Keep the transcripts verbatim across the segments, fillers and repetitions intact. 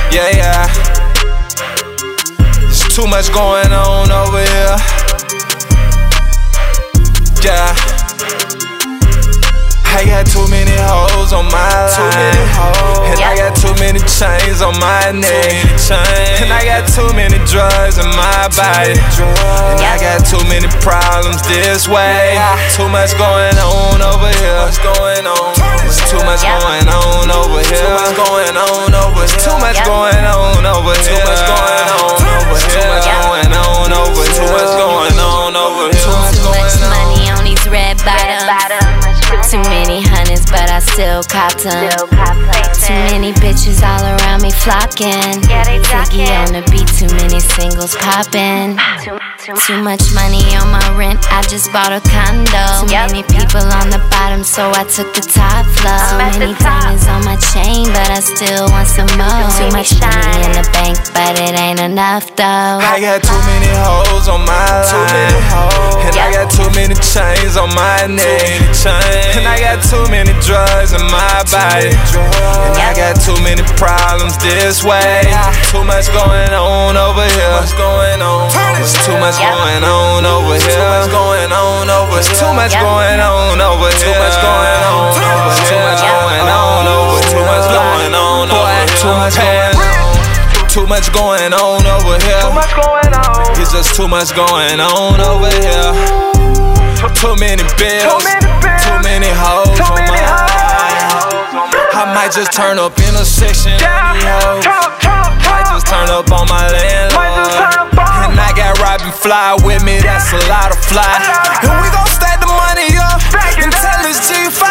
Yeah, yeah. There's too much going on over here. Yeah. I got too many hoes on my line, and I got too many chains on my neck, and I got too many drugs in my body, and I got too many problems this way. Too much going on over here. There's too much going on over here. Too much going on over here. Too much going on over here. Too much going on over here. Too much going on over here. Too much going on over here. Too much money on these red bottoms. Too many hundreds, but I still copped them. Too many bitches all around me flocking. Ziggy on the beat, too many singles popping. Too much money on my rent, I just bought a condo. Too many people on the bottom, so I took the top floor. Too many diamonds on my chain, but I still want some more. Too much money in the bank, but it ain't enough though. I got too many hoes on my line, and I got too many chains on my neck, and I got too many drugs in my body, and I got too many problems this way. Too much going on over here. There's too much going on over here. Too much going on over here. Too much going on over here. Too much going on over here. Too much going on over here. Too much going on over here. Too much going on. Too much going on over here. Too much going on. It's just too much going on over here. Too many bills. Too many hoes on my line. I might just turn up in a section of these hoes. Might just turn up on my landlord. And I got Robin Fly with me, that's a lot of fly. And we gon' stack the money up until it's G five.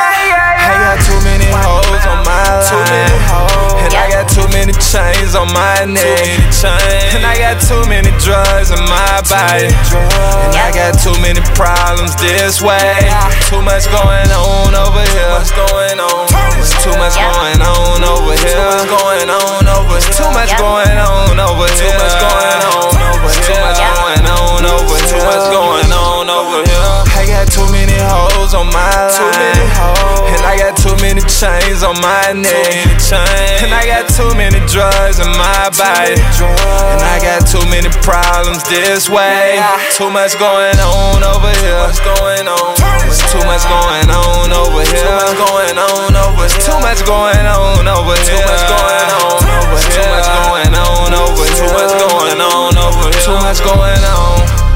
I got too many hoes on my line, and I got too many chains on my neck, and I got too many drugs in my body, and I got too many problems this way. Too much going on over here. There's too much going on over here. Too much going on over here. Too much going on over here. Too much going on over here. Too much going on over here. Too much going on over here. I got too many hoes on my line, and I got too many chains on my neck, and I got too many drugs in my body, and I got too many problems this way. Too much going on over here. There's too much going on over here. Too much going on over here. Too much going on over here. Too much going on over here. Too much going on over here. Too much going on over here. Too much going on.